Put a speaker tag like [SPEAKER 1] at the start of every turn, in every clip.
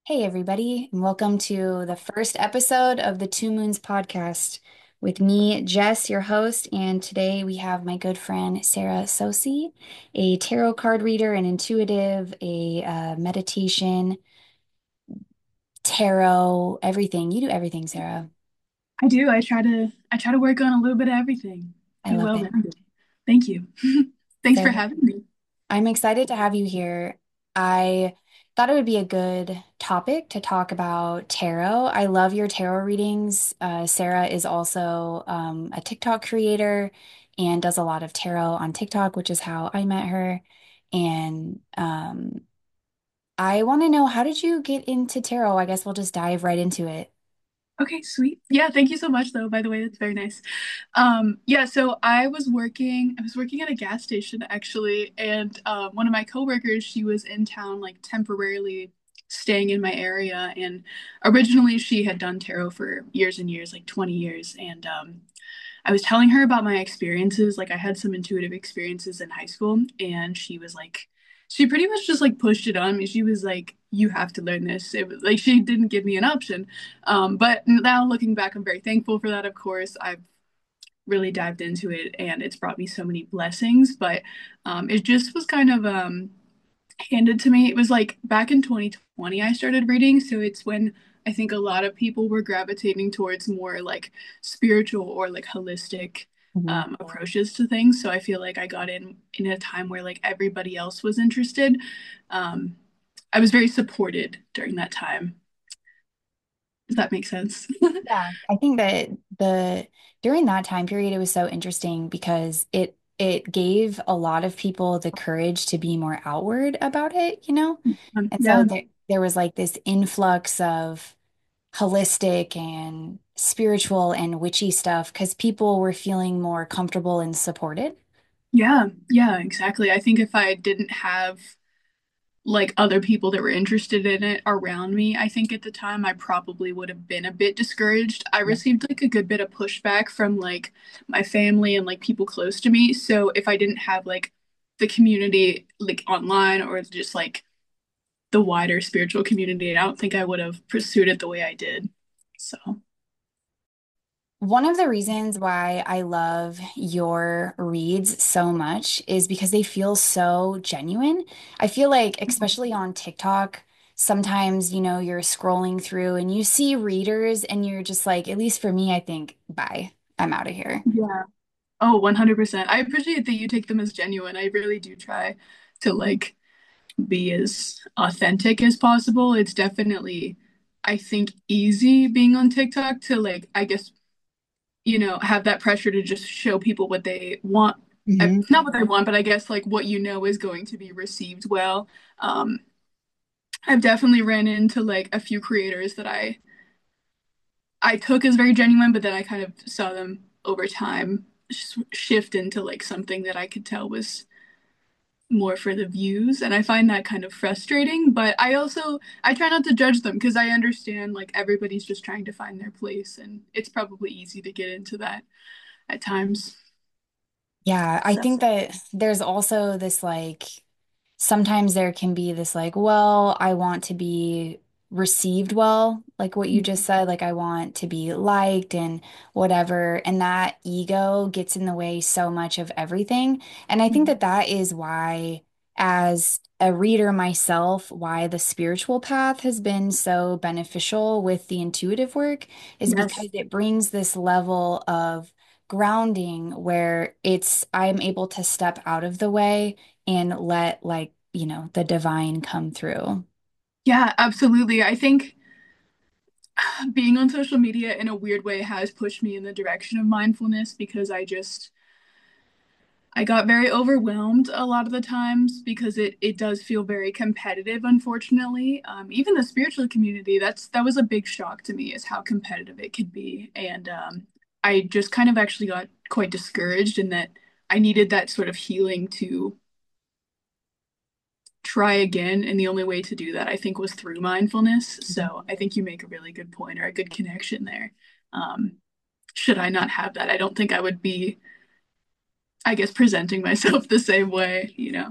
[SPEAKER 1] Hey, everybody, and welcome to the first episode of the Two Moons podcast with me, Jess, your host. And today we have my good friend Sarah Sosi, a tarot card reader, an intuitive, a meditation, tarot, everything. You do everything, Sarah.
[SPEAKER 2] I do. I try to work on a little bit of everything.
[SPEAKER 1] I
[SPEAKER 2] Do
[SPEAKER 1] love
[SPEAKER 2] well
[SPEAKER 1] it.
[SPEAKER 2] rounded. Thank you. Thanks for
[SPEAKER 1] So
[SPEAKER 2] having me.
[SPEAKER 1] I'm excited to have you here. I thought it would be a good topic to talk about tarot. I love your tarot readings. Sarah is also a TikTok creator and does a lot of tarot on TikTok, which is how I met her. And I want to know, how did you get into tarot? I guess we'll just dive right into it.
[SPEAKER 2] Okay, sweet. Yeah, thank you so much though, by the way. That's very nice. Yeah, so I was working at a gas station actually, and one of my coworkers, she was in town like temporarily staying in my area, and originally she had done tarot for years and years, like 20 years, and I was telling her about my experiences. Like I had some intuitive experiences in high school, and she was like, she pretty much just like pushed it on me. She was like, "You have to learn this." It was like she didn't give me an option. But now looking back, I'm very thankful for that. Of course, I've really dived into it, and it's brought me so many blessings. But it just was kind of handed to me. It was like back in 2020 I started reading, so it's when I think a lot of people were gravitating towards more like spiritual or like holistic
[SPEAKER 1] Mhm.
[SPEAKER 2] approaches to things. So I feel like I got in a time where like everybody else was interested. Um, I was very supported during that time. Does that make sense?
[SPEAKER 1] Yeah, I think that the during that time period it was so interesting because it gave a lot of people the courage to be more outward about it, you know? And so
[SPEAKER 2] Yeah.
[SPEAKER 1] there was like this influx of holistic and spiritual and witchy stuff because people were feeling more comfortable and supported.
[SPEAKER 2] Yeah, yeah, exactly. I think if I didn't have like other people that were interested in it around me, I think at the time I probably would have been a bit discouraged. I
[SPEAKER 1] Yeah.
[SPEAKER 2] received like a good bit of pushback from like my family and like people close to me. So if I didn't have like the community like online or just like the wider spiritual community, I don't think I would have pursued it the way I did. So,
[SPEAKER 1] One of the reasons why I love your reads so much is because they feel so genuine. I feel like, especially on TikTok, sometimes, you're scrolling through and you see readers and you're just like, at least for me, I think, bye, I'm out of here.
[SPEAKER 2] yeah. Oh, 100%. I appreciate that you take them as genuine. I really do try to like be as authentic as possible. It's definitely, I think, easy being on TikTok to like, I guess, have that pressure to just show people what they want.
[SPEAKER 1] Hmm.
[SPEAKER 2] Not what they want, but I guess like what you know is going to be received well. Um, I've definitely ran into like a few creators that I took as very genuine, but then I kind of saw them over time shift into like something that I could tell was more for the views, and I find that kind of frustrating, but I try not to judge them because I understand like everybody's just trying to find their place, and it's probably easy to get into that at times.
[SPEAKER 1] Yeah, I
[SPEAKER 2] So
[SPEAKER 1] think that there's also this like sometimes there can be this like, well, I want to be received well, like what you just said, like I want to be liked and whatever. And that ego gets in the way so much of everything. And I think that that is why, as a reader myself, why the spiritual path has been so beneficial with the intuitive work is because
[SPEAKER 2] yes.
[SPEAKER 1] it brings this level of grounding where I'm able to step out of the way and let like, the divine come through.
[SPEAKER 2] Yeah, absolutely. I think being on social media in a weird way has pushed me in the direction of mindfulness because I got very overwhelmed a lot of the times because it does feel very competitive, unfortunately. Even the spiritual community, that was a big shock to me is how competitive it could be. And I just kind of actually got quite discouraged in that I needed that sort of healing to try again. And the only way to do that, I think, was through mindfulness. So I think you make a really good point or a good connection there. Um, should I not have that, I don't think I would be, I guess, presenting myself the same way, you know?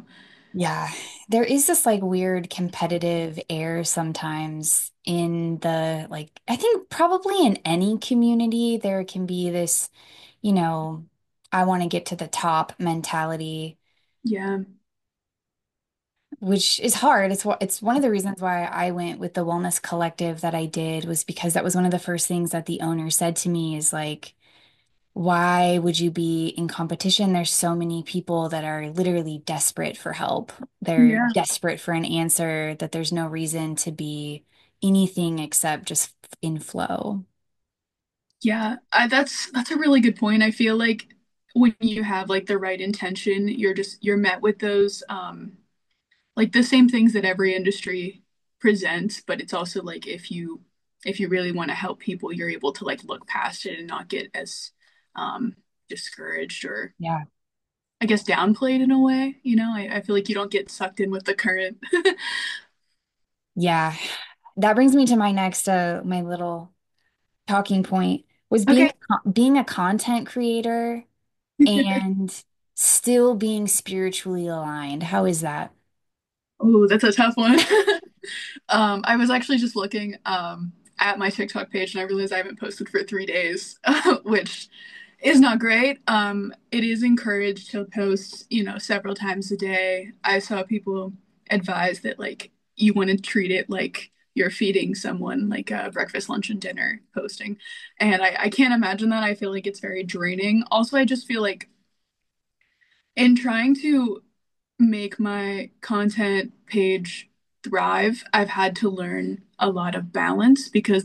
[SPEAKER 1] Yeah, there is this like weird competitive air sometimes in the like I think probably in any community there can be this, you know, I want to get to the top mentality,
[SPEAKER 2] Yeah.
[SPEAKER 1] which is hard. It's one of the reasons why I went with the wellness collective that I did was because that was one of the first things that the owner said to me is like why would you be in competition? There's so many people that are literally desperate for help. They're
[SPEAKER 2] Yeah.
[SPEAKER 1] desperate for an answer that there's no reason to be anything except just in flow.
[SPEAKER 2] Yeah, that's a really good point. I feel like when you have like the right intention, you're met with those like the same things that every industry presents, but it's also like if you really want to help people, you're able to like look past it and not get as um discouraged or
[SPEAKER 1] Yeah.
[SPEAKER 2] I guess downplayed in a way, you know? I feel like you don't get sucked in with the current.
[SPEAKER 1] Yeah. That brings me to my next my little talking point was
[SPEAKER 2] Okay.
[SPEAKER 1] being a content creator and still being spiritually aligned. How is that?
[SPEAKER 2] Oh, that's a tough one. I was actually just looking at my TikTok page and I realized I haven't posted for 3 days, which is not great. It is encouraged to post, you know, several times a day. I saw people advise that like you want to treat it like you're feeding someone like breakfast, lunch, and dinner posting. And I can't imagine that. I feel like it's very draining. Also, I just feel like in trying to make my content page thrive, I've had to learn a lot of balance because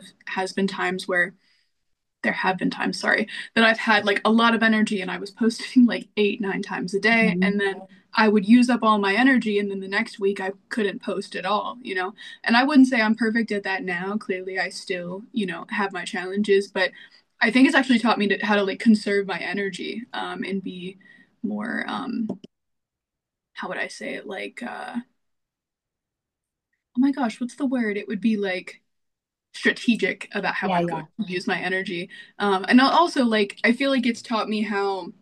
[SPEAKER 2] there have been times, sorry, that I've had like a lot of energy and I was posting like 8, 9 times a day,
[SPEAKER 1] Mhm.
[SPEAKER 2] and then I would use up all my energy, and then the next week I couldn't post at all, you know? And I wouldn't say I'm perfect at that now. Clearly, I still, you know, have my challenges, but I think it's actually taught me how to like conserve my energy and be more, how would I say it? Like, oh my gosh, what's the word? It would be like strategic about how
[SPEAKER 1] Yeah,
[SPEAKER 2] I'm going
[SPEAKER 1] yeah.
[SPEAKER 2] to use my energy. And also, like, I feel like it's taught me how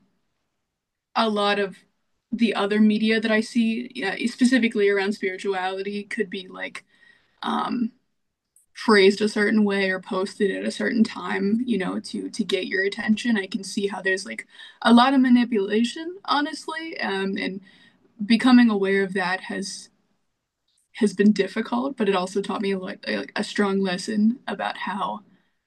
[SPEAKER 2] a lot of the other media that I see, yeah, specifically around spirituality, could be like um, phrased a certain way or posted at a certain time, you know, to get your attention. I can see how there's like a lot of manipulation, honestly, and becoming aware of that has been difficult, but it also taught me a strong lesson about how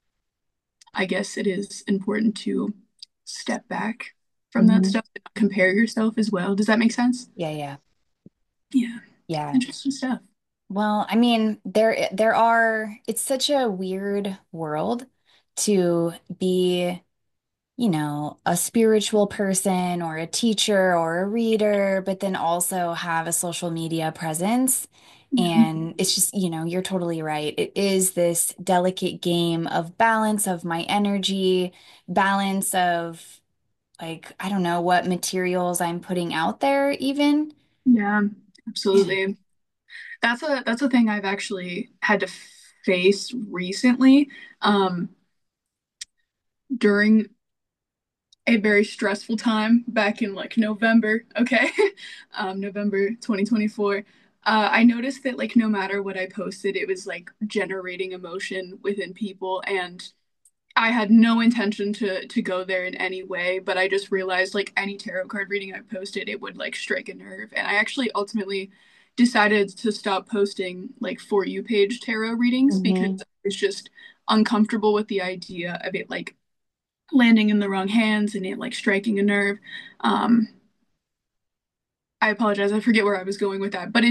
[SPEAKER 2] I guess it is important to step back from that
[SPEAKER 1] Hmm.
[SPEAKER 2] stuff and compare yourself as well. Does that make sense?
[SPEAKER 1] Yeah, yeah.
[SPEAKER 2] Yeah,
[SPEAKER 1] Yeah.
[SPEAKER 2] interesting stuff.
[SPEAKER 1] Well, I mean, there are it's such a weird world to be, you know, a spiritual person or a teacher or a reader, but then also have a social media presence.
[SPEAKER 2] Yeah,
[SPEAKER 1] And it's just, you know, you're totally right. It is this delicate game of balance of my energy, balance of like, I don't know what materials I'm putting out there even.
[SPEAKER 2] yeah, absolutely. That's a thing I've actually had to face recently. Um, during a very stressful time back in like November, okay? November 2024. I noticed that like no matter what I posted, it was like generating emotion within people, and I had no intention to go there in any way, but I just realized like any tarot card reading I posted, it would like strike a nerve. And I actually ultimately decided to stop posting like For You page tarot readings because
[SPEAKER 1] Hmm.
[SPEAKER 2] it's just uncomfortable with the idea of it like landing in the wrong hands and it like striking a nerve. Um, I apologize, I forget where I was going with that, but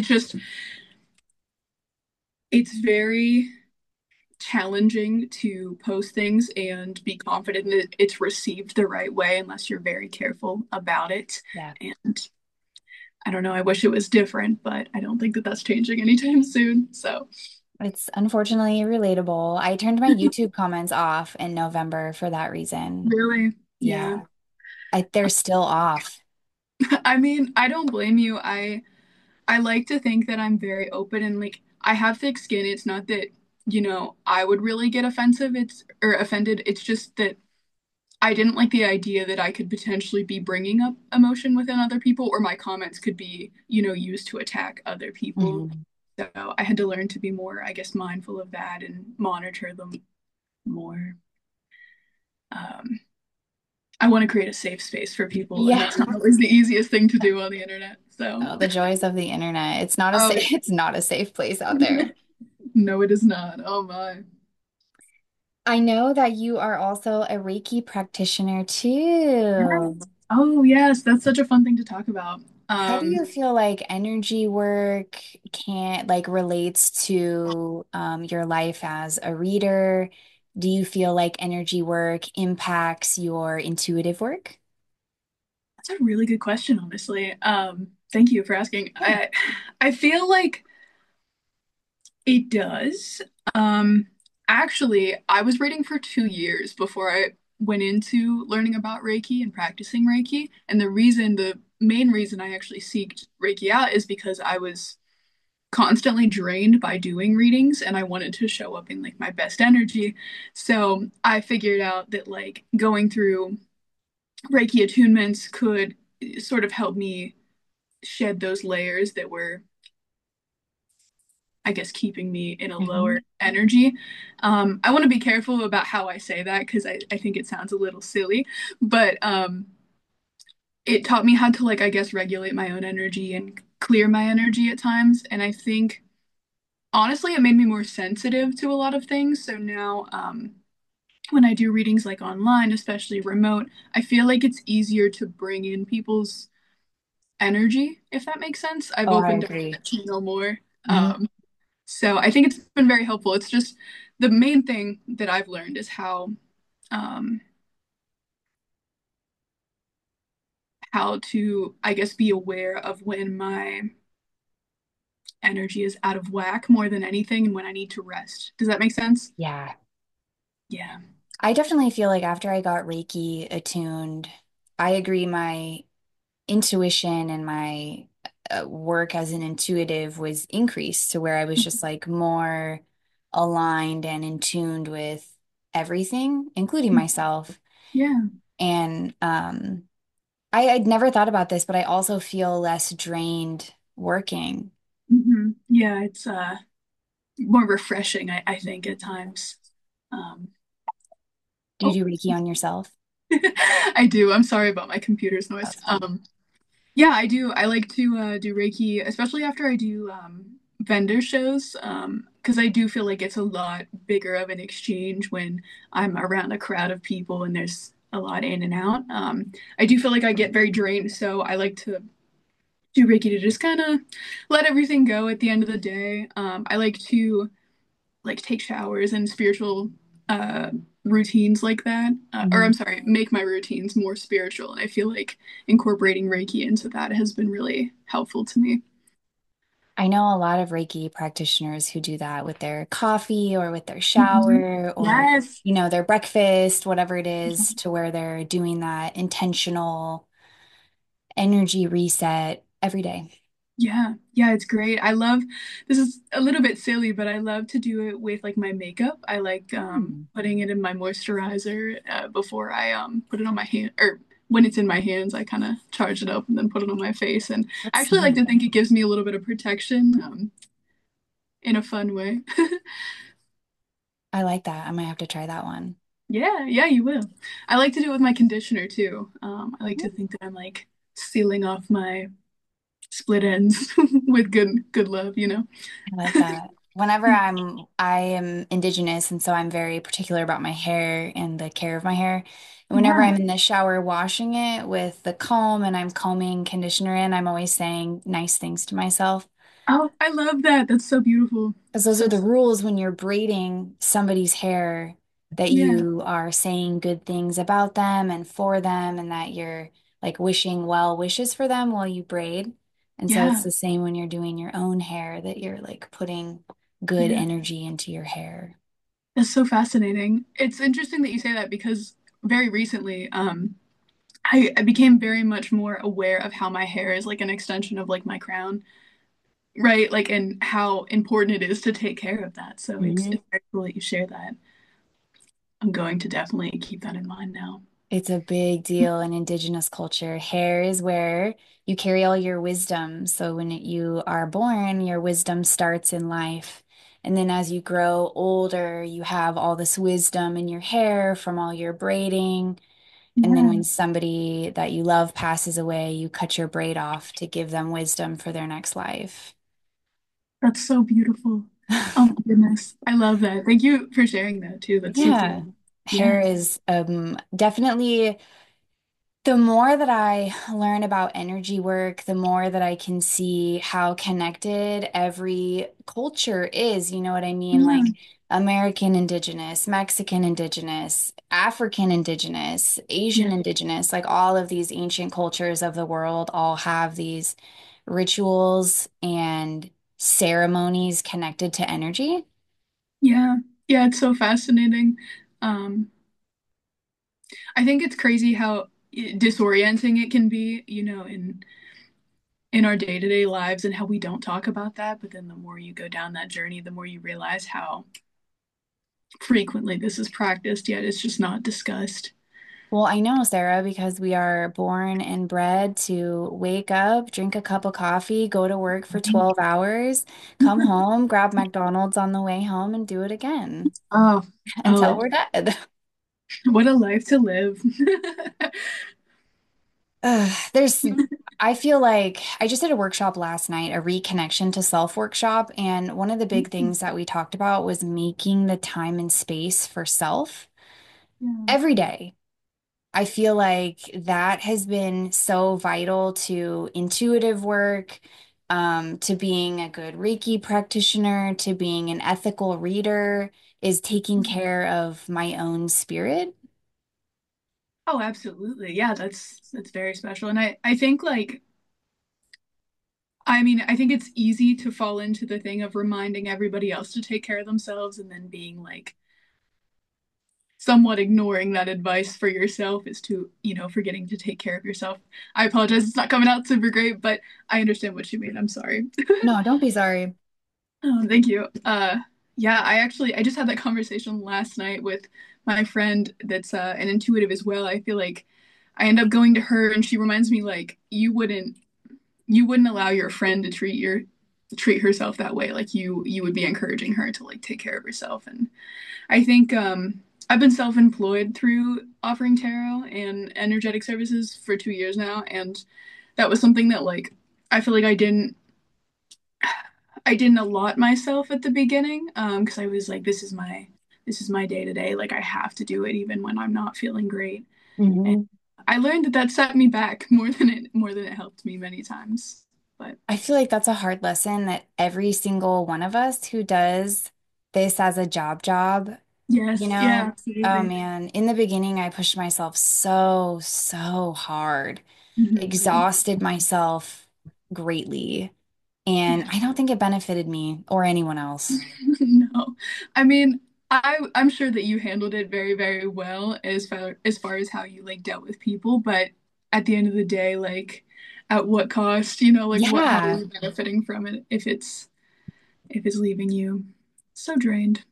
[SPEAKER 2] it's very challenging to post things and be confident that it's received the right way unless you're very careful about it.
[SPEAKER 1] Yeah.
[SPEAKER 2] And I don't know, I wish it was different, but I don't think that that's changing anytime soon. So,
[SPEAKER 1] It's unfortunately relatable. I turned my YouTube comments off in November for that reason.
[SPEAKER 2] really, yeah.
[SPEAKER 1] Yeah. They're still off.
[SPEAKER 2] I mean, I don't blame you. I like to think that I'm very open and like I have thick skin. It's not that, you know, I would really get offensive, it's or offended. It's just that I didn't like the idea that I could potentially be bringing up emotion within other people, or my comments could be, used to attack other people.
[SPEAKER 1] Mhm.
[SPEAKER 2] So I had to learn to be more, I guess, mindful of that and monitor them more. Um, I want to create a safe space for people, and
[SPEAKER 1] Yeah.
[SPEAKER 2] that's not always the easiest thing to do on the internet. So,
[SPEAKER 1] Oh, the joys of the internet. It's not a
[SPEAKER 2] oh,
[SPEAKER 1] safe, it's not a safe place out
[SPEAKER 2] yeah.
[SPEAKER 1] there.
[SPEAKER 2] No, it is not. Oh my.
[SPEAKER 1] I know that you are also a Reiki practitioner
[SPEAKER 2] Yes.
[SPEAKER 1] too.
[SPEAKER 2] Oh, yes, that's such a fun thing to talk about.
[SPEAKER 1] How do
[SPEAKER 2] Um,
[SPEAKER 1] you feel like energy work can like relates to your life as a reader? Do you feel like energy work impacts your intuitive work?
[SPEAKER 2] that's a really good question, honestly. Thank you for asking.
[SPEAKER 1] Yeah.
[SPEAKER 2] I feel like it does. Um, Actually, I was reading for 2 years before I went into learning about Reiki and practicing Reiki. And the main reason I actually seeked Reiki out is because I was constantly drained by doing readings and I wanted to show up in like my best energy. So I figured out that like going through Reiki attunements could sort of help me shed those layers that were, I guess, keeping me in a
[SPEAKER 1] Mhm.
[SPEAKER 2] lower energy. I want to be careful about how I say that because I think it sounds a little silly, but it taught me how to, like, I guess, regulate my own energy and clear my energy at times. And I think, honestly, it made me more sensitive to a lot of things. So now, when I do readings like online, especially remote, I feel like it's easier to bring in people's energy, if that makes sense. I've
[SPEAKER 1] Oh, I
[SPEAKER 2] opened up
[SPEAKER 1] agree.
[SPEAKER 2] that channel more.
[SPEAKER 1] Mhm.
[SPEAKER 2] So I think it's been very helpful. It's just the main thing that I've learned is um, how to, I guess, be aware of when my energy is out of whack more than anything and when I need to rest. Does that make sense?
[SPEAKER 1] Yeah.
[SPEAKER 2] Yeah.
[SPEAKER 1] I definitely feel like after I got Reiki attuned, I agree my intuition and my work as an intuitive was increased to where I was just like more aligned and in tuned with everything, including myself.
[SPEAKER 2] Yeah.
[SPEAKER 1] And I'd never thought about this, but I also feel less drained working.
[SPEAKER 2] Yeah, it's more refreshing, I think, at times. Um,
[SPEAKER 1] Do you
[SPEAKER 2] oh,
[SPEAKER 1] do Reiki on yourself?
[SPEAKER 2] I do. I'm sorry about my computer's noise.
[SPEAKER 1] That's fine.
[SPEAKER 2] Yeah, I do. I like to do Reiki, especially after I do vendor shows, because I do feel like it's a lot bigger of an exchange when I'm around a crowd of people and there's a lot in and out. I do feel like I get very drained, so I like to do Reiki to just kind of let everything go at the end of the day. I like to like take showers and spiritual uh routines like that. Or I'm
[SPEAKER 1] Mhm.
[SPEAKER 2] sorry, make my routines more spiritual. And I feel like incorporating Reiki into that has been really helpful to me.
[SPEAKER 1] I know a lot of Reiki practitioners who do that with their coffee or with their
[SPEAKER 2] Mhm.
[SPEAKER 1] shower or,
[SPEAKER 2] Yes.
[SPEAKER 1] their breakfast, whatever it is, to where they're doing that intentional energy reset every day.
[SPEAKER 2] Yeah. Yeah, it's great. I love, this is a little bit silly, but I love to do it with like my makeup. I like
[SPEAKER 1] Hmm.
[SPEAKER 2] putting it in my moisturizer before I put it on my hand, or when it's in my hands, I kind of charge it up and then put it on my face. And I
[SPEAKER 1] That's
[SPEAKER 2] actually like
[SPEAKER 1] smart.
[SPEAKER 2] to think it gives me a little bit of protection in a fun way.
[SPEAKER 1] I like that. I might have to try that one.
[SPEAKER 2] Yeah, yeah, you will. I like to do it with my conditioner too. I like to think that I'm like sealing off my split ends with good love.
[SPEAKER 1] I like that. Whenever I am indigenous, and so I'm very particular about my hair and the care of my hair. And whenever
[SPEAKER 2] Yeah.
[SPEAKER 1] I'm in the shower washing it with the comb and I'm combing conditioner in, I'm always saying nice things to myself.
[SPEAKER 2] Oh, I love that. That's so beautiful.
[SPEAKER 1] Because those are
[SPEAKER 2] So,
[SPEAKER 1] the rules when you're braiding somebody's hair, that
[SPEAKER 2] yeah,
[SPEAKER 1] you are saying good things about them and for them, and that you're like wishing well wishes for them while you braid. And so it's
[SPEAKER 2] yeah,
[SPEAKER 1] the same when you're doing your own hair, that you're like putting good
[SPEAKER 2] yeah.
[SPEAKER 1] energy into your hair.
[SPEAKER 2] That's so fascinating. It's interesting that you say that because very recently, I became very much more aware of how my hair is like an extension of like my crown, right? Like, and how important it is to take care of that. So it's
[SPEAKER 1] Mhm.
[SPEAKER 2] very cool that you share that. I'm going to definitely keep that in mind now.
[SPEAKER 1] It's a big deal in indigenous culture. Hair is where you carry all your wisdom. So when you are born, your wisdom starts in life. And then as you grow older, you have all this wisdom in your hair from all your braiding. And then
[SPEAKER 2] Yeah,
[SPEAKER 1] when somebody that you love passes away, you cut your braid off to give them wisdom for their next life.
[SPEAKER 2] that's so beautiful. Oh my goodness. I love that. Thank you for sharing that too. That's super,
[SPEAKER 1] Yeah.
[SPEAKER 2] yeah.
[SPEAKER 1] Hair is definitely. The more that I learn about energy work, the more that I can see how connected every culture is. You know what I mean?
[SPEAKER 2] Yeah,
[SPEAKER 1] Like American Indigenous, Mexican Indigenous, African Indigenous, Asian
[SPEAKER 2] yeah,
[SPEAKER 1] Indigenous, like all of these ancient cultures of the world all have these rituals and ceremonies connected to energy.
[SPEAKER 2] yeah. Yeah, it's so fascinating. Um, I think it's crazy how disorienting it can be, in our day-to-day lives and how we don't talk about that. But then the more you go down that journey, the more you realize how frequently this is practiced, yet it's just not discussed.
[SPEAKER 1] Well, I know, Sarah, because we are born and bred to wake up, drink a cup of coffee, go to work for 12 hours, come home, grab McDonald's on the way home, and do it again
[SPEAKER 2] Oh,
[SPEAKER 1] until
[SPEAKER 2] oh,
[SPEAKER 1] we're dead.
[SPEAKER 2] what a life to live.
[SPEAKER 1] I feel like I just did a workshop last night, a reconnection to self workshop. And one of the big things that we talked about was making the time and space for self
[SPEAKER 2] Yeah.
[SPEAKER 1] every day. I feel like that has been so vital to intuitive work, to being a good Reiki practitioner, to being an ethical reader, is taking care of my own spirit.
[SPEAKER 2] Oh, absolutely. Yeah, that's very special. And I think like I mean, I think it's easy to fall into the thing of reminding everybody else to take care of themselves and then being like somewhat ignoring that advice for yourself is to, forgetting to take care of yourself. I apologize, it's not coming out super great, but I understand what you mean. I'm sorry.
[SPEAKER 1] No, don't be sorry.
[SPEAKER 2] Thank you. Yeah, I just had that conversation last night with my friend that's an intuitive as well. I feel like I end up going to her and she reminds me like you wouldn't allow your friend to treat herself that way. Like you would be encouraging her to like take care of herself. And I think I've been self-employed through offering tarot and energetic services for 2 years now, and that was something that like I feel like I didn't allot myself at the beginning because I was like this is my day to day, like I have to do it even when I'm not feeling great. And
[SPEAKER 1] Mhm.
[SPEAKER 2] I learned that that set me back more than it helped me many times. But
[SPEAKER 1] I feel like that's a hard lesson that every single one of us who does this as a job,
[SPEAKER 2] yes, yeah,
[SPEAKER 1] oh
[SPEAKER 2] absolutely.
[SPEAKER 1] man, in the beginning, I pushed myself so hard,
[SPEAKER 2] Mhm.
[SPEAKER 1] exhausted myself greatly. And
[SPEAKER 2] Yeah.
[SPEAKER 1] I don't think it benefited me or anyone else.
[SPEAKER 2] No. I mean, I'm sure that you handled it very, very well as far as how you like dealt with people, but at the end of the day, like at what cost, like how are
[SPEAKER 1] Yeah,
[SPEAKER 2] you benefiting from it if it's leaving you so drained?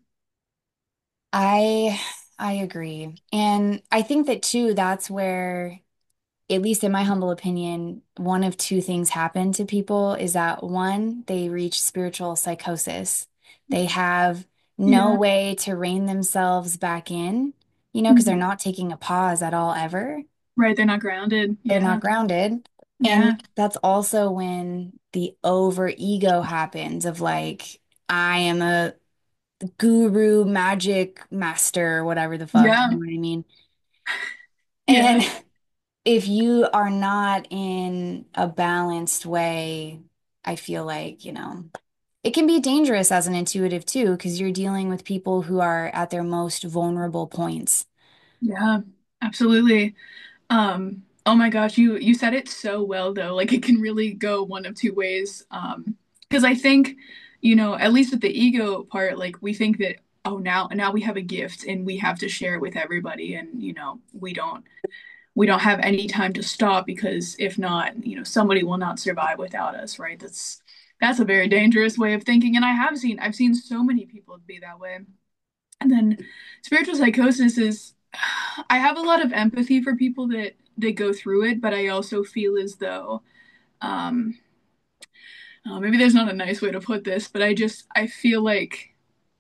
[SPEAKER 1] I I agree. And I think that too, that's where, at least in my humble opinion, one of two things happen to people is that one, they reach spiritual psychosis. They have no
[SPEAKER 2] Yeah.
[SPEAKER 1] way to rein themselves back in, because they're
[SPEAKER 2] Mhm.
[SPEAKER 1] not taking a pause at all ever.
[SPEAKER 2] Right, they're not grounded.
[SPEAKER 1] They're not
[SPEAKER 2] Yeah.
[SPEAKER 1] grounded. And
[SPEAKER 2] Yeah.
[SPEAKER 1] that's also when the over ego happens of like, I am a guru, magic master, whatever the fuck, you
[SPEAKER 2] Yeah.
[SPEAKER 1] know what I mean?
[SPEAKER 2] Yeah.
[SPEAKER 1] And if you are not in a balanced way, I feel like, it can be dangerous as an intuitive too, because you're dealing with people who are at their most vulnerable points.
[SPEAKER 2] Yeah. Absolutely. Oh my gosh, you said it so well though. Like it can really go one of two ways. Because I think, at least with the ego part, like we think that oh now we have a gift and we have to share it with everybody and we don't have any time to stop because if not, somebody will not survive without us, right? That's a very dangerous way of thinking and I've seen so many people be that way. And then spiritual psychosis is I have a lot of empathy for people that go through it, but I also feel as though um maybe there's not a nice way to put this, but I feel like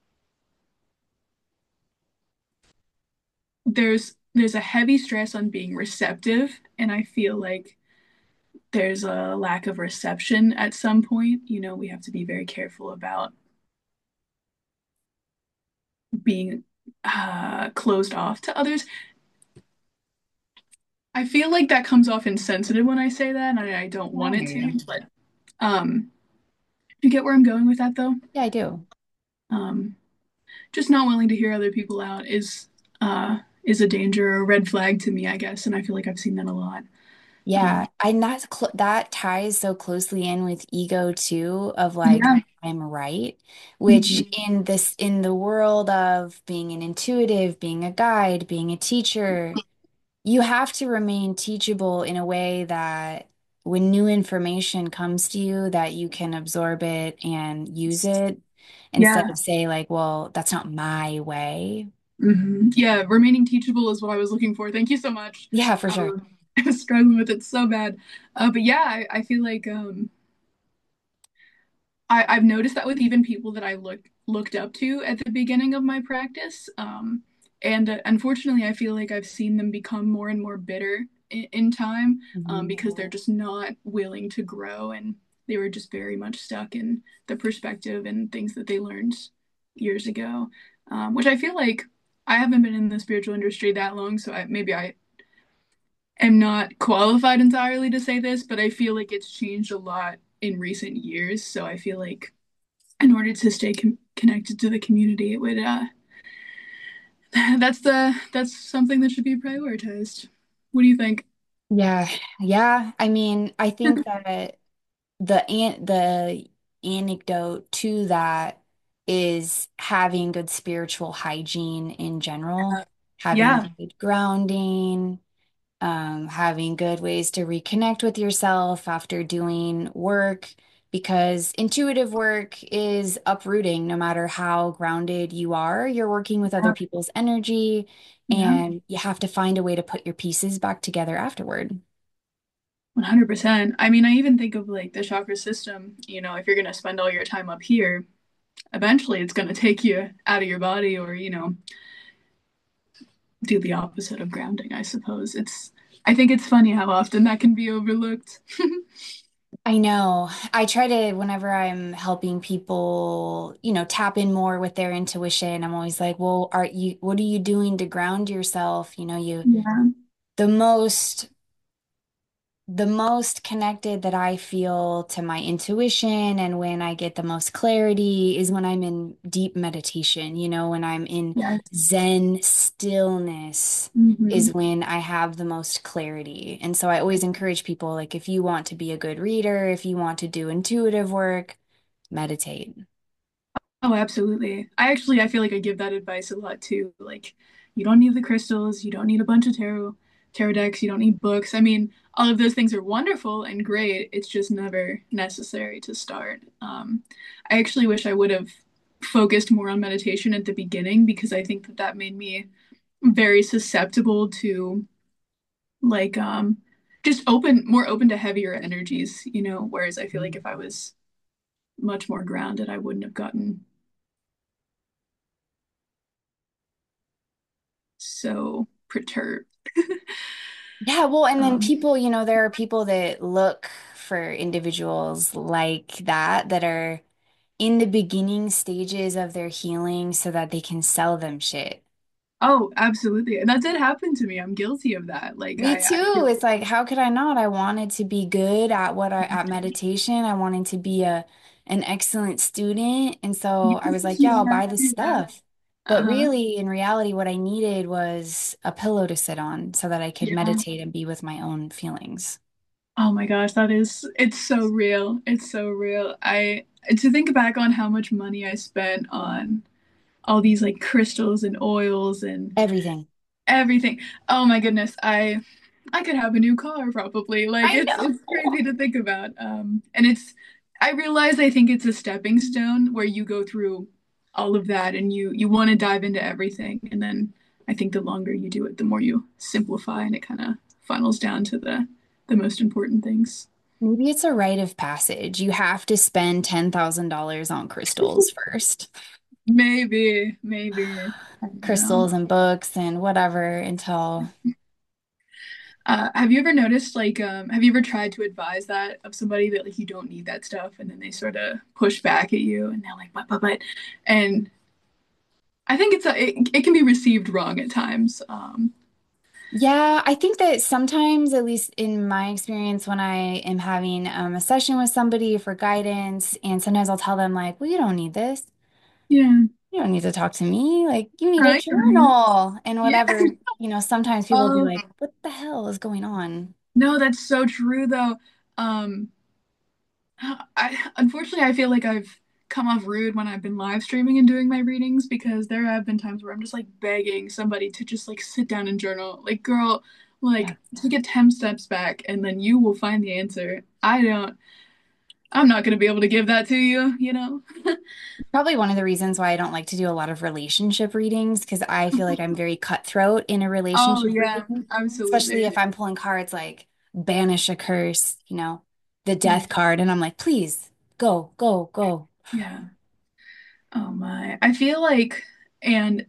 [SPEAKER 2] there's a heavy stress on being receptive, and I feel like there's a lack of reception at some point. You know, we have to be very careful about being closed off to others. I feel like that comes off insensitive when I say that, and I don't
[SPEAKER 1] Yeah,
[SPEAKER 2] want
[SPEAKER 1] I
[SPEAKER 2] it
[SPEAKER 1] hear
[SPEAKER 2] to,
[SPEAKER 1] you.
[SPEAKER 2] but um, you get where I'm going with that though.
[SPEAKER 1] Yeah, I do.
[SPEAKER 2] Um, just not willing to hear other people out is a danger or a red flag to me, I guess, and I feel like I've seen that a lot.
[SPEAKER 1] Yeah,
[SPEAKER 2] Um,
[SPEAKER 1] and that ties so closely in with ego too, of like
[SPEAKER 2] yeah.
[SPEAKER 1] I'm right, which
[SPEAKER 2] Mhm.
[SPEAKER 1] in the world of being an intuitive, being a guide, being a teacher, you have to remain teachable in a way that when new information comes to you, that you can absorb it and use it instead
[SPEAKER 2] Yeah.
[SPEAKER 1] of say like, well, that's not my way.
[SPEAKER 2] Yeah, remaining teachable is what I was looking for. Thank you so much.
[SPEAKER 1] Yeah, for sure.
[SPEAKER 2] Um, I was struggling with it so bad. But yeah, I feel like I've noticed that with even people that I looked up to at the beginning of my practice. And unfortunately, I feel like I've seen them become more and more bitter in time
[SPEAKER 1] Mhm.
[SPEAKER 2] because they're just not willing to grow and they were just very much stuck in the perspective and things that they learned years ago. Which I feel like I haven't been in the spiritual industry that long, so maybe I am not qualified entirely to say this, but I feel like it's changed a lot in recent years. So I feel like in order to stay connected to the community, it would that's something that should be prioritized. What do you think?
[SPEAKER 1] Yeah, yeah. I mean, I think that the anecdote to that is having good spiritual hygiene in general, having
[SPEAKER 2] Yeah,
[SPEAKER 1] good grounding, having good ways to reconnect with yourself after doing work, because intuitive work is uprooting no matter how grounded you are. You're working with other
[SPEAKER 2] yeah,
[SPEAKER 1] people's energy,
[SPEAKER 2] yeah,
[SPEAKER 1] and you have to find a way to put your pieces back together afterward.
[SPEAKER 2] 100%. I mean, I even think of like the chakra system. You know, if you're gonna spend all your time up here, eventually it's gonna take you out of your body, or do the opposite of grounding. I suppose I think it's funny how often that can be overlooked.
[SPEAKER 1] I know. I try to, whenever I'm helping people, tap in more with their intuition, I'm always like, well, what are you doing to ground yourself?
[SPEAKER 2] Yeah.
[SPEAKER 1] The most, the most connected that I feel to my intuition and when I get the most clarity is when I'm in deep meditation, when I'm in
[SPEAKER 2] Yes.
[SPEAKER 1] Zen stillness
[SPEAKER 2] Hmm.
[SPEAKER 1] is when I have the most clarity. And so I always encourage people, like, if you want to be a good reader, if you want to do intuitive work, meditate.
[SPEAKER 2] Oh, absolutely. I feel like I give that advice a lot too. Like, you don't need the crystals, you don't need a bunch of tarot decks, you don't need books. I mean, all of those things are wonderful and great. It's just never necessary to start. I actually wish I would have focused more on meditation at the beginning because I think that that made me very susceptible to like just more open to heavier energies, whereas I feel like if I was much more grounded, I wouldn't have gotten so perturbed.
[SPEAKER 1] Yeah, well, and then
[SPEAKER 2] Um,
[SPEAKER 1] people, there are people that look for individuals like that are in the beginning stages of their healing so that they can sell them shit.
[SPEAKER 2] oh, absolutely. And that did happen to me. I'm guilty of that. Like
[SPEAKER 1] Me
[SPEAKER 2] I
[SPEAKER 1] too.
[SPEAKER 2] feel
[SPEAKER 1] It's like, how could I not? I wanted to be good at at meditation. I wanted to be an excellent student. And so I was like, yeah, I'll
[SPEAKER 2] yeah,
[SPEAKER 1] buy this
[SPEAKER 2] yeah.
[SPEAKER 1] stuff. But
[SPEAKER 2] Uh-huh.
[SPEAKER 1] really, in reality, what I needed was a pillow to sit on so that I could
[SPEAKER 2] Yeah.
[SPEAKER 1] meditate and be with my own feelings.
[SPEAKER 2] Oh my gosh, it's so real. It's so real. To think back on how much money I spent on all these like crystals and oils and
[SPEAKER 1] Everything.
[SPEAKER 2] everything. Oh my goodness, I could have a new car probably. Like
[SPEAKER 1] I
[SPEAKER 2] it's
[SPEAKER 1] know.
[SPEAKER 2] crazy to think about. And I realize I think it's a stepping stone where you go through all of that and you want to dive into everything, and then I think the longer you do it, the more you simplify and it kind of funnels down to the most important things.
[SPEAKER 1] Maybe it's a rite of passage. You have to spend $10,000 on crystals first.
[SPEAKER 2] Maybe, you know.
[SPEAKER 1] Crystals and books and whatever until,
[SPEAKER 2] Have you ever noticed, like, have you ever tried to advise that of somebody that like you don't need that stuff, and then they sort of push back at you, and they're like, but, and I think it can be received wrong at times.
[SPEAKER 1] yeah, I think that sometimes, at least in my experience, when I am having a session with somebody for guidance, and sometimes I'll tell them, like, well, you don't need this.
[SPEAKER 2] Yeah,
[SPEAKER 1] You don't need to talk to me. Like, you need a
[SPEAKER 2] right. Mhm.
[SPEAKER 1] journal and
[SPEAKER 2] Yeah.
[SPEAKER 1] whatever. Sometimes people will be
[SPEAKER 2] Oh
[SPEAKER 1] like, what the hell is going on?
[SPEAKER 2] no, that's so true though. Um, I unfortunately I feel like I've come off rude when I've been live streaming and doing my readings because there have been times where I'm just like begging somebody to just like sit down and journal. Like, girl,
[SPEAKER 1] Yeah.
[SPEAKER 2] like take it 10 steps back and then you will find the answer. I'm not going to be able to give that to you, you know?
[SPEAKER 1] Probably one of the reasons why I don't like to do a lot of relationship readings because I feel like I'm very cutthroat in a
[SPEAKER 2] Oh,
[SPEAKER 1] relationship
[SPEAKER 2] yeah,
[SPEAKER 1] reading, especially
[SPEAKER 2] absolutely.
[SPEAKER 1] if I'm pulling cards like banish a curse, the death card, and I'm like, please go, go, go.
[SPEAKER 2] Yeah. Oh my. I feel like, and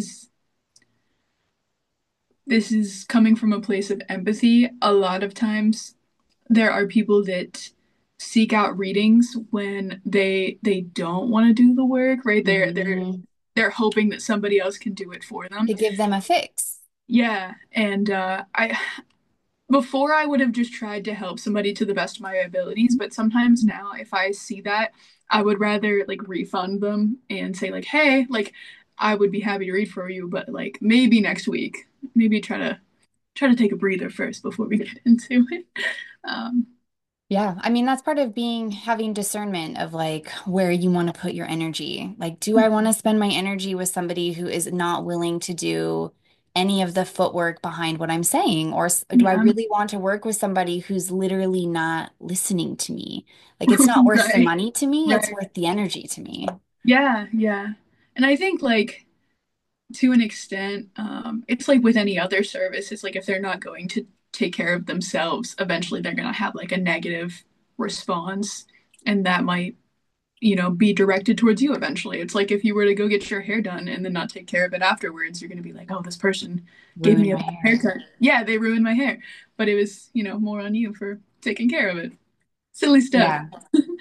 [SPEAKER 2] this is coming from a place of empathy. A lot of times there are people that seek out readings when they don't want to do the work, right?
[SPEAKER 1] Mhm.
[SPEAKER 2] They're hoping that somebody else can do it for them.
[SPEAKER 1] To give them a fix.
[SPEAKER 2] Yeah, and I before I would have just tried to help somebody to the best of my abilities, but sometimes now if I see that, I would rather like refund them and say like, "Hey, like I would be happy to read for you, but like maybe next week. Maybe try to take a breather first before we get into it." Um,
[SPEAKER 1] Yeah, I mean that's part of having discernment of like where you want to put your energy. Like, do I want to spend my energy with somebody who is not willing to do any of the footwork behind what I'm saying? Or do I
[SPEAKER 2] yeah,
[SPEAKER 1] really want to work with somebody who's literally not listening to me? Like, it's not worth the
[SPEAKER 2] right,
[SPEAKER 1] money to me, it's
[SPEAKER 2] right.
[SPEAKER 1] worth the energy to me.
[SPEAKER 2] Yeah, yeah. And I think like to an extent, it's like with any other service, it's like if they're not going to take care of themselves, eventually they're gonna have like a negative response, and that might, be directed towards you eventually. It's like if you were to go get your hair done and then not take care of it afterwards, you're gonna be like, oh, this person gave
[SPEAKER 1] Ruin
[SPEAKER 2] me a
[SPEAKER 1] my
[SPEAKER 2] bad
[SPEAKER 1] hair.
[SPEAKER 2] haircut. Yeah, they ruined my hair, but it was, more on you for taking care of it. Silly stuff.
[SPEAKER 1] Yeah.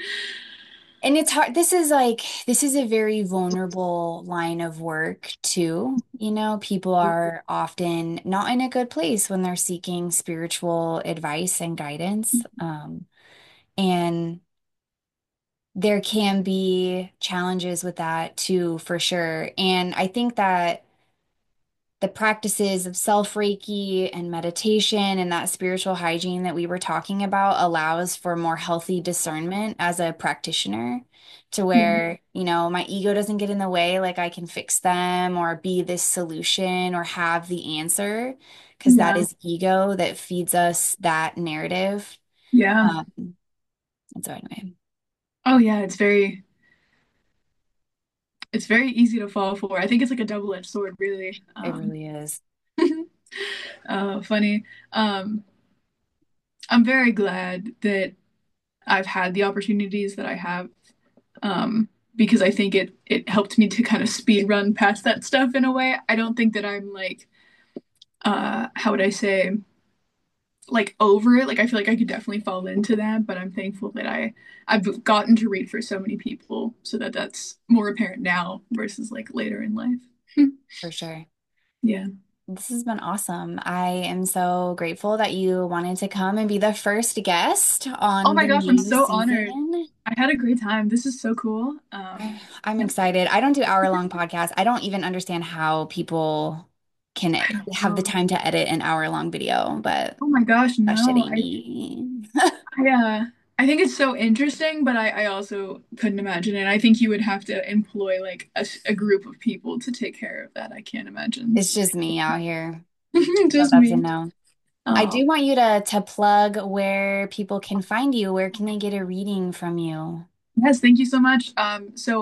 [SPEAKER 1] And it's hard. This is a very vulnerable line of work too. People are often not in a good place when they're seeking spiritual advice and guidance. And there can be challenges with that too, for sure. And I think that the practices of self-Reiki and meditation and that spiritual hygiene that we were talking about allows for more healthy discernment as a practitioner to
[SPEAKER 2] Yeah,
[SPEAKER 1] where, my ego doesn't get in the way, like I can fix them or be this solution or have the answer, because that
[SPEAKER 2] yeah,
[SPEAKER 1] is ego that feeds us that narrative.
[SPEAKER 2] yeah.
[SPEAKER 1] Um, and so anyway,
[SPEAKER 2] Oh yeah, it's very easy to fall for. I think it's like a double-edged sword, really.
[SPEAKER 1] it really is.
[SPEAKER 2] Funny. I'm very glad that I've had the opportunities that I have, because I think it helped me to kind of speed run past that stuff in a way. I don't think that I'm like, how would I say, like over it. Like I feel like I could definitely fall into that, but I'm thankful that I've gotten to read for so many people, so that that's more apparent now versus like later in life.
[SPEAKER 1] For sure.
[SPEAKER 2] Yeah.
[SPEAKER 1] This has been awesome. I am so grateful that you wanted to come and be the first guest
[SPEAKER 2] Oh
[SPEAKER 1] on
[SPEAKER 2] my
[SPEAKER 1] the
[SPEAKER 2] gosh, I'm
[SPEAKER 1] new
[SPEAKER 2] so honored.
[SPEAKER 1] season.
[SPEAKER 2] I had a great time. This is so cool.
[SPEAKER 1] I'm
[SPEAKER 2] Yeah.
[SPEAKER 1] excited. I don't do hour-long podcasts. I don't even understand how people can
[SPEAKER 2] I don't
[SPEAKER 1] have the
[SPEAKER 2] know.
[SPEAKER 1] time to edit an hour-long video, but
[SPEAKER 2] Oh my gosh,
[SPEAKER 1] that shit
[SPEAKER 2] no.
[SPEAKER 1] ain't me.
[SPEAKER 2] I think it's so interesting, but I also couldn't imagine it. I think you would have to employ like a group of people to take care of that. I can't imagine.
[SPEAKER 1] It's just me out here. So
[SPEAKER 2] Just
[SPEAKER 1] that's a
[SPEAKER 2] me.
[SPEAKER 1] no. I
[SPEAKER 2] Oh,
[SPEAKER 1] do want you to plug where people can find you. Where can they get a reading from you?
[SPEAKER 2] yes, thank you so much. So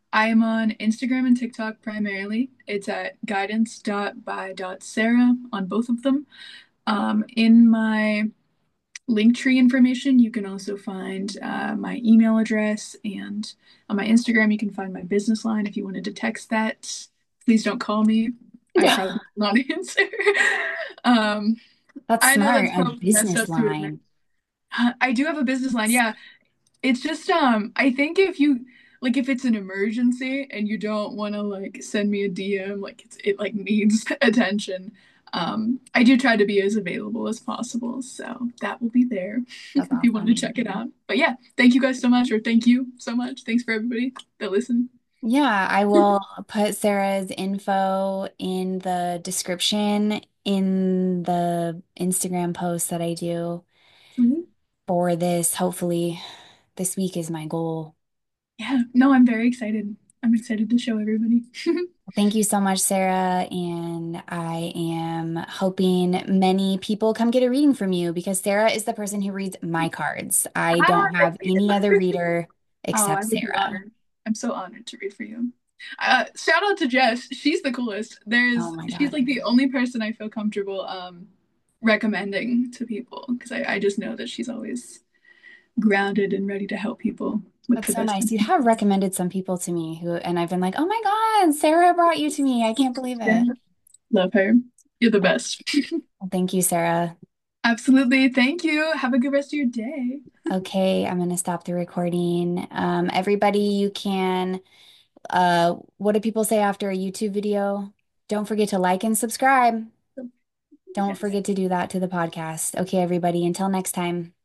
[SPEAKER 2] I'm on Instagram and TikTok primarily. It's at guidance.by.sarah on both of them. In my Linktree information, you can also find my email address, and on my Instagram, you can find my business line if you wanted to text that. Please don't call me. I probably will not answer. Um,
[SPEAKER 1] That's
[SPEAKER 2] I know
[SPEAKER 1] smart.
[SPEAKER 2] that's
[SPEAKER 1] A
[SPEAKER 2] probably messed
[SPEAKER 1] business
[SPEAKER 2] up to admit.
[SPEAKER 1] line.
[SPEAKER 2] I do have a business line. Yeah, it's just I think if it's an emergency and you don't want to like send me a DM like it like needs attention, I do try to be as available as possible. So that will be there
[SPEAKER 1] That's
[SPEAKER 2] if you want to
[SPEAKER 1] awesome.
[SPEAKER 2] check it out. But yeah, thank you guys so much, or thank you so much. Thanks for everybody that listened.
[SPEAKER 1] Yeah, I will put Sarah's info in the description in the Instagram post that I do
[SPEAKER 2] Mhm.
[SPEAKER 1] for this. Hopefully, this week is my goal.
[SPEAKER 2] Yeah, no, I'm very excited. I'm excited to show everybody.
[SPEAKER 1] Thank you so much, Sarah. And I am hoping many people come get a reading from you because Sarah is the person who reads my cards. I don't
[SPEAKER 2] Thank
[SPEAKER 1] have any other
[SPEAKER 2] you.
[SPEAKER 1] reader
[SPEAKER 2] Oh,
[SPEAKER 1] except
[SPEAKER 2] I would be
[SPEAKER 1] Sarah.
[SPEAKER 2] honored. I'm so honored to read for you. Shout out to Jess. She's the coolest.
[SPEAKER 1] Oh my
[SPEAKER 2] She's
[SPEAKER 1] God.
[SPEAKER 2] like the only person I feel comfortable recommending to people because I just know that she's always grounded and ready to help people with
[SPEAKER 1] That's
[SPEAKER 2] the
[SPEAKER 1] so
[SPEAKER 2] best
[SPEAKER 1] nice. You
[SPEAKER 2] intention.
[SPEAKER 1] have recommended some people to me who, and I've been like, oh my God, Sarah brought you to me. I can't believe
[SPEAKER 2] Yeah.
[SPEAKER 1] it.
[SPEAKER 2] Love her. You're the
[SPEAKER 1] Well,
[SPEAKER 2] best.
[SPEAKER 1] thank you, Sarah.
[SPEAKER 2] Absolutely. Thank you. Have a good rest of your day.
[SPEAKER 1] Okay, I'm going to stop the recording. Everybody, you can, what do people say after a YouTube video? Don't forget to like and subscribe. Don't
[SPEAKER 2] Yes.
[SPEAKER 1] forget to do that to the podcast. Okay, everybody, until next time.